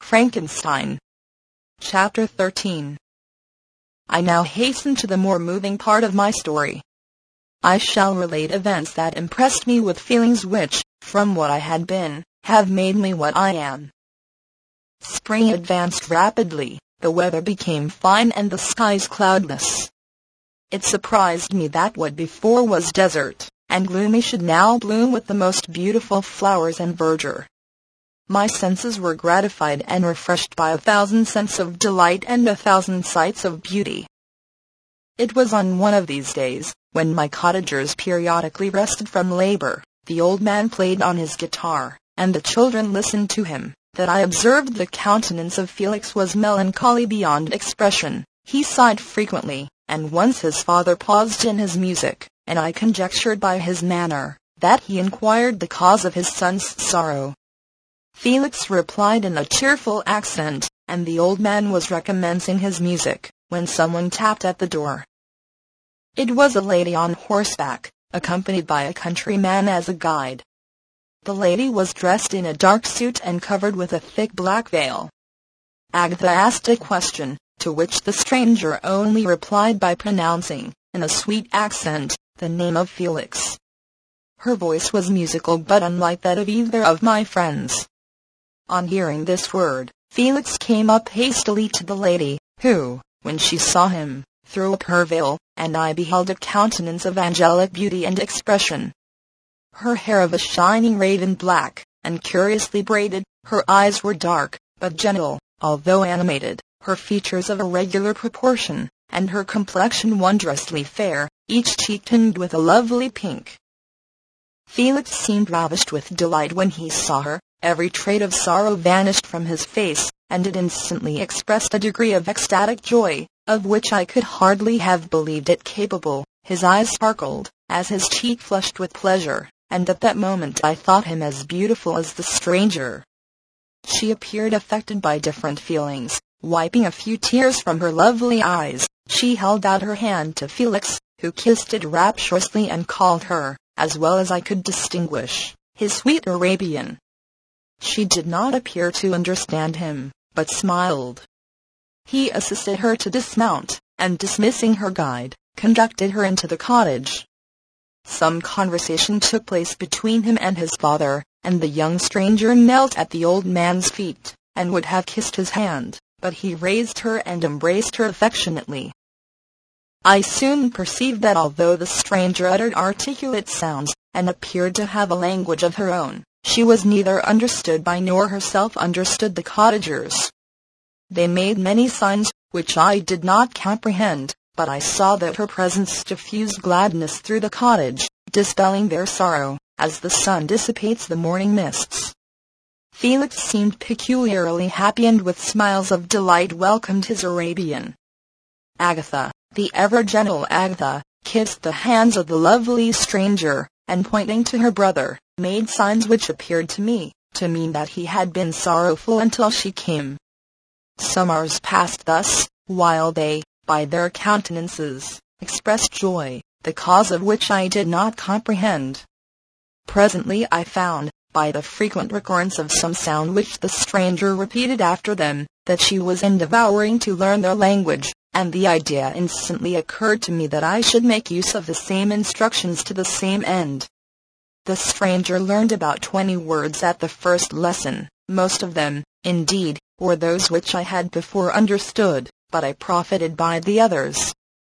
Frankenstein. Chapter 13. I now hasten to the more moving part of my story. I shall relate events that impressed me with feelings which, from what I had been, have made me what I am. Spring advanced rapidly, the weather became fine and the skies cloudless. It surprised me that what before was desert and gloomy should now bloom with the most beautiful flowers and verdure. My senses were gratified and refreshed by 1,000 scents of delight and 1,000 sights of beauty. It was on one of these days, when my cottagers periodically rested from labor, the old man played on his guitar, and the children listened to him, that I observed the countenance of Felix was melancholy beyond expression. He sighed frequently, and once his father paused in his music, and I conjectured by his manner that he inquired the cause of his son's sorrow. Felix replied in a cheerful accent, and the old man was recommencing his music, when someone tapped at the door. It was a lady on horseback, accompanied by a countryman as a guide. The lady was dressed in a dark suit and covered with a thick black veil. Agatha asked a question, to which the stranger only replied by pronouncing, in a sweet accent, the name of Felix. Her voice was musical but unlike that of either of my friends. On hearing this word, Felix came up hastily to the lady, who, when she saw him, threw up her veil, and I beheld a countenance of angelic beauty and expression. Her hair of a shining raven black, and curiously braided, her eyes were dark, but gentle, although animated, her features of irregular proportion, and her complexion wondrously fair, each cheek tinged with a lovely pink. Felix seemed ravished with delight when he saw her. Every trait of sorrow vanished from his face, and it instantly expressed a degree of ecstatic joy, of which I could hardly have believed it capable. His eyes sparkled, as his cheek flushed with pleasure, and at that moment I thought him as beautiful as the stranger. She appeared affected by different feelings. Wiping a few tears from her lovely eyes, she held out her hand to Felix, who kissed it rapturously and called her, as well as I could distinguish, his sweet Arabian. She did not appear to understand him, but smiled. He assisted her to dismount, and dismissing her guide, conducted her into the cottage. Some conversation took place between him and his father, and the young stranger knelt at the old man's feet, and would have kissed his hand, but he raised her and embraced her affectionately. I soon perceived that although the stranger uttered articulate sounds, and appeared to have a language of her own, she was neither understood by nor herself understood the cottagers. They made many signs, which I did not comprehend, but I saw that her presence diffused gladness through the cottage, dispelling their sorrow, as the sun dissipates the morning mists. Felix seemed peculiarly happy and with smiles of delight welcomed his Arabian. Agatha, the ever-gentle Agatha, kissed the hands of the lovely stranger, and pointing to her brother, made signs which appeared to me to mean that he had been sorrowful until she came. Some hours passed thus, while they, by their countenances, expressed joy, the cause of which I did not comprehend. Presently I found, by the frequent recurrence of some sound which the stranger repeated after them, that she was endeavoring to learn their language, and the idea instantly occurred to me that I should make use of the same instructions to the same end. The stranger learned about 20 words at the first lesson. Most of them, indeed, were those which I had before understood, but I profited by the others.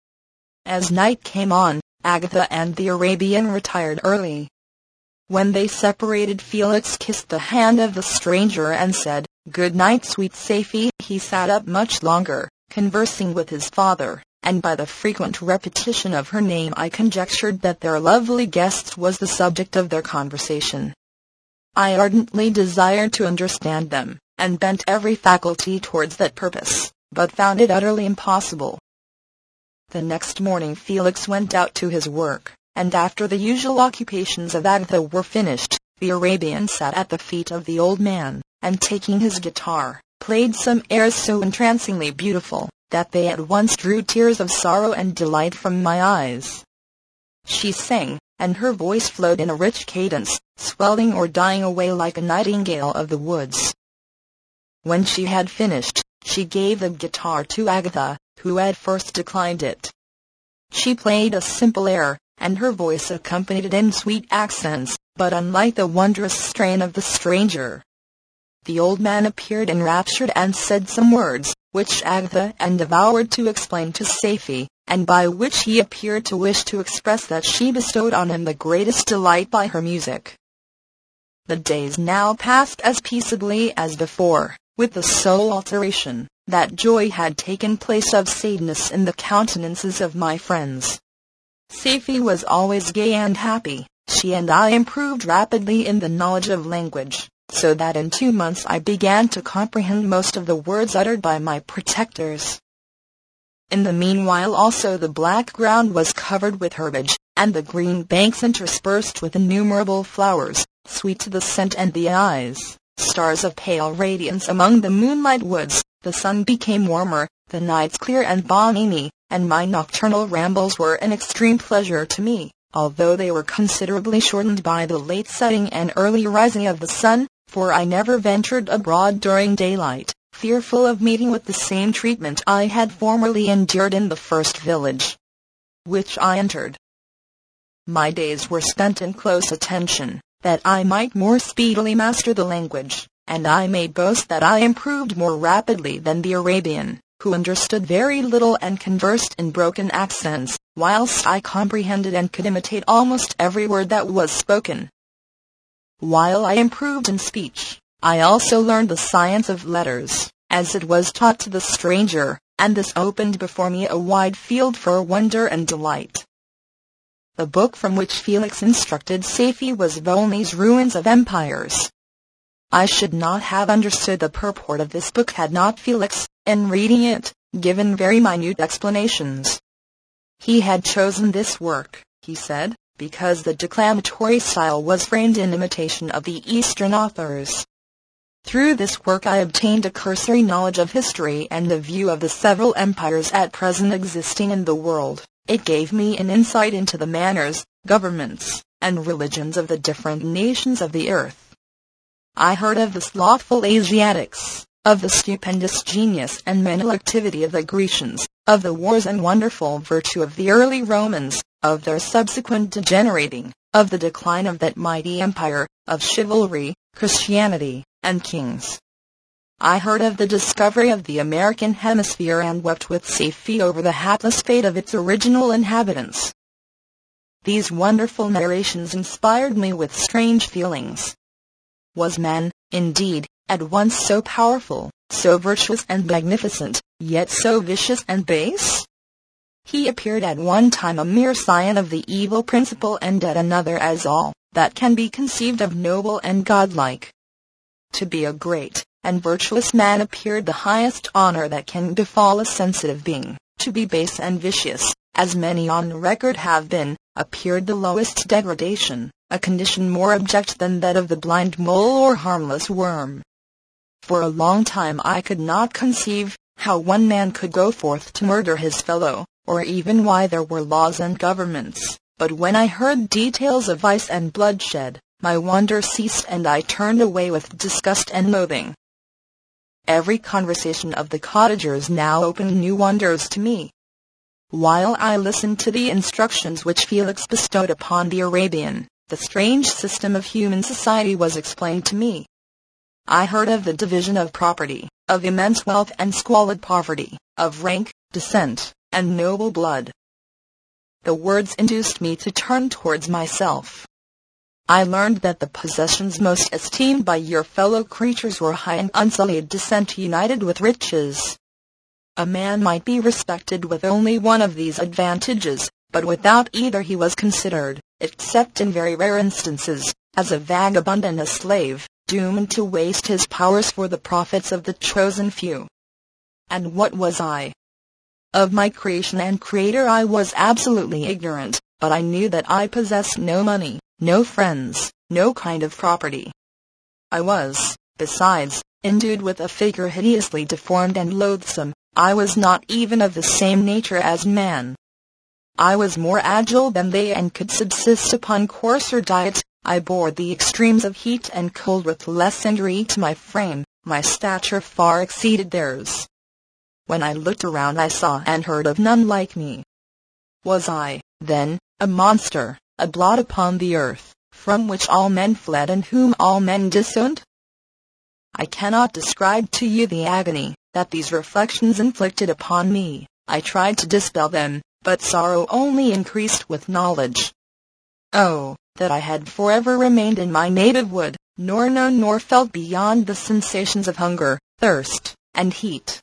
As night came on, Agatha and the Arabian retired early. When they separated, Felix kissed the hand of the stranger and said, "Good night, sweet Safie." He sat up much longer, conversing with his father, and by the frequent repetition of her name I conjectured that their lovely guest was the subject of their conversation. I ardently desired to understand them, and bent every faculty towards that purpose, but found it utterly impossible. The next morning Felix went out to his work, and after the usual occupations of Agatha were finished, the Arabian sat at the feet of the old man, and taking his guitar, played some airs so entrancingly beautiful, that they at once drew tears of sorrow and delight from my eyes. She sang, and her voice flowed in a rich cadence, swelling or dying away like a nightingale of the woods. When she had finished, she gave the guitar to Agatha, who at first declined it. She played a simple air, and her voice accompanied it in sweet accents, but unlike the wondrous strain of the stranger. The old man appeared enraptured and said some words, which Agatha endeavored to explain to Safie, and by which he appeared to wish to express that she bestowed on him the greatest delight by her music. The days now passed as peaceably as before, with the sole alteration that joy had taken place of sadness in the countenances of my friends. Safie was always gay and happy. She and I improved rapidly in the knowledge of language, so that in 2 months I began to comprehend most of the words uttered by my protectors. In the meanwhile also the black ground was covered with herbage, and the green banks interspersed with innumerable flowers, sweet to the scent and the eyes, stars of pale radiance among the moonlight woods. The sun became warmer, the nights clear and balmy, and my nocturnal rambles were an extreme pleasure to me, although they were considerably shortened by the late setting and early rising of the sun, for I never ventured abroad during daylight, fearful of meeting with the same treatment I had formerly endured in the first village which I entered. My days were spent in close attention, that I might more speedily master the language, and I may boast that I improved more rapidly than the Arabian, who understood very little and conversed in broken accents, whilst I comprehended and could imitate almost every word that was spoken. While I improved in speech, I also learned the science of letters, as it was taught to the stranger, and this opened before me a wide field for wonder and delight. The book from which Felix instructed Safie was Volney's Ruins of Empires. I should not have understood the purport of this book had not Felix, in reading it, given very minute explanations. He had chosen this work, he said, because the declamatory style was framed in imitation of the Eastern authors. Through this work I obtained a cursory knowledge of history and the view of the several empires at present existing in the world. It gave me an insight into the manners, governments, and religions of the different nations of the earth. I heard of the slothful Asiatics, of the stupendous genius and mental activity of the Grecians, of the wars and wonderful virtue of the early Romans, of their subsequent degenerating, of the decline of that mighty empire, of chivalry, Christianity, and kings. I heard of the discovery of the American hemisphere and wept with Safie over the hapless fate of its original inhabitants. These wonderful narrations inspired me with strange feelings. Was man, indeed, at once so powerful, so virtuous and magnificent, yet so vicious and base? He appeared at one time a mere scion of the evil principle and at another as all that can be conceived of noble and godlike. To be a great and virtuous man appeared the highest honor that can befall a sensitive being. To be base and vicious, as many on record have been, appeared the lowest degradation, a condition more abject than that of the blind mole or harmless worm. For a long time I could not conceive how one man could go forth to murder his fellow, or even why there were laws and governments, but when I heard details of vice and bloodshed, my wonder ceased and I turned away with disgust and loathing. Every conversation of the cottagers now opened new wonders to me. While I listened to the instructions which Felix bestowed upon the Arabian, the strange system of human society was explained to me. I heard of the division of property, of immense wealth and squalid poverty, of rank, descent, and noble blood. The words induced me to turn towards myself. I learned that the possessions most esteemed by your fellow creatures were high and unsullied descent united with riches. A man might be respected with only one of these advantages, but without either he was considered, except in very rare instances, as a vagabond and a slave, doomed to waste his powers for the profits of the chosen few. And what was I? Of my creation and creator I was absolutely ignorant, but I knew that I possessed no money, no friends, no kind of property. I was, besides, endued with a figure hideously deformed and loathsome. I was not even of the same nature as man. I was more agile than they and could subsist upon coarser diet. I bore the extremes of heat and cold with less injury to my frame, my stature far exceeded theirs. When I looked around I saw and heard of none like me. Was I, then, a monster, a blot upon the earth, from which all men fled and whom all men disowned? I cannot describe to you the agony that these reflections inflicted upon me. I tried to dispel them, but sorrow only increased with knowledge. Oh, that I had forever remained in my native wood, nor known nor felt beyond the sensations of hunger, thirst, and heat.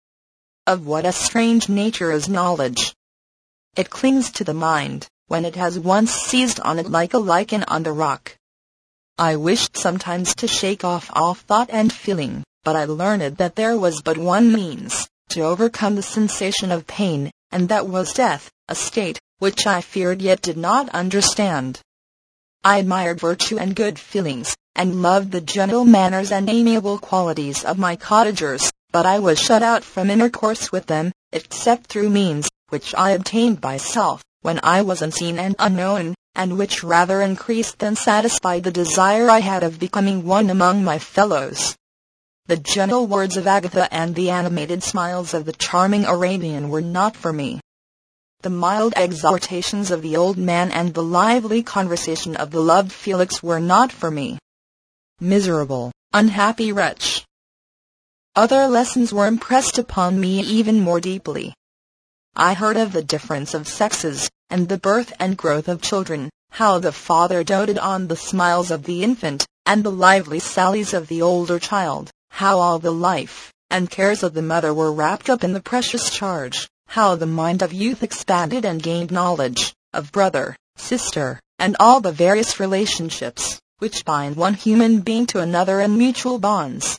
Of what a strange nature is knowledge! It clings to the mind, when it has once seized on it like a lichen on the rock. I wished sometimes to shake off all thought and feeling, but I learned that there was but one means to overcome the sensation of pain, and that was death, a state which I feared yet did not understand. I admired virtue and good feelings, and loved the gentle manners and amiable qualities of my cottagers, but I was shut out from intercourse with them, except through means which I obtained by stealth, when I was unseen and unknown, and which rather increased than satisfied the desire I had of becoming one among my fellows. The gentle words of Agatha and the animated smiles of the charming Arabian were not for me. The mild exhortations of the old man and the lively conversation of the loved Felix were not for me. Miserable, unhappy wretch! Other lessons were impressed upon me even more deeply. I heard of the difference of sexes, and the birth and growth of children, how the father doted on the smiles of the infant, and the lively sallies of the older child, how all the life and cares of the mother were wrapped up in the precious charge, how the mind of youth expanded and gained knowledge of brother, sister, and all the various relationships which bind one human being to another in mutual bonds.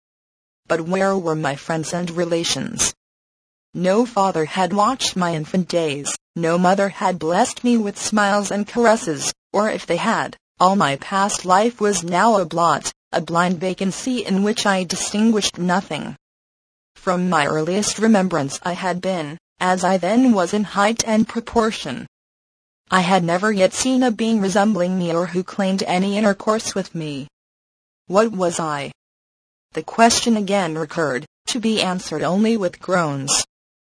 But where were my friends and relations? No father had watched my infant days, no mother had blessed me with smiles and caresses, or if they had, all my past life was now a blot, a blind vacancy in which I distinguished nothing. From my earliest remembrance I had been, as I then was in height and proportion. I had never yet seen a being resembling me or who claimed any intercourse with me. What was I? The question again recurred, to be answered only with groans.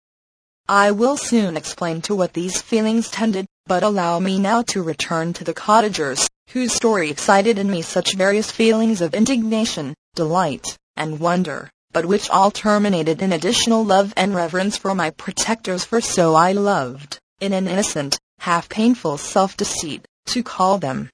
I will soon explain to what these feelings tended, but allow me now to return to the cottagers, whose story excited in me such various feelings of indignation, delight, and wonder, but which all terminated in additional love and reverence for my protectors, for so I loved, in an innocent, half-painful self-deceit, to call them.